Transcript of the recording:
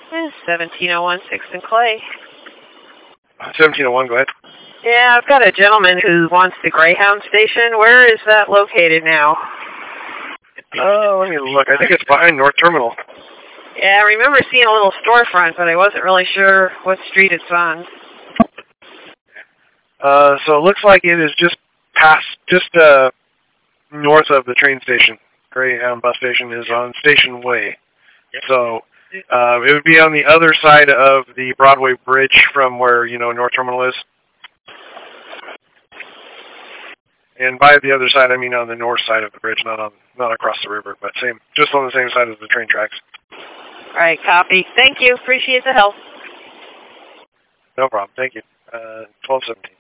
1701 6th and Clay. 1701, go ahead. Yeah, I've got a gentleman who wants the Greyhound station. Where is that located now? Oh, let me look. I think it's behind North Terminal. Yeah, I remember seeing a little storefront, but I wasn't really sure what street it's on. So it looks like it is just north of the train station. Greyhound bus station is on Station Way. So it would be on the other side of the Broadway Bridge from where, North Terminal is. And by the other side, I mean on the north side of the bridge, not across the river, but just on the same side as the train tracks. All right, copy. Thank you. Appreciate the help. No problem. Thank you. 1217.